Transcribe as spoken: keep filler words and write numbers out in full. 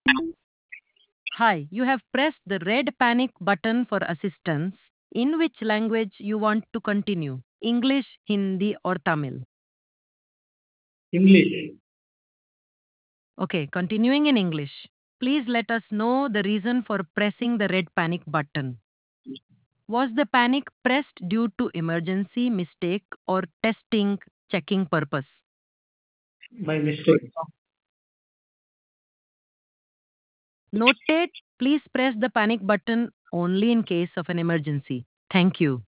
Hi, you have pressed the red panic button for assistance. In which language you want to continue? English, Hindi, or Tamil? English. Okay, continuing in English. Please let us know the reason for pressing the red panic button. Was the panic pressed due to emergency, mistake, or testing, checking purpose? By mistake. Noted, please press the panic button only in case of an emergency. Thank you.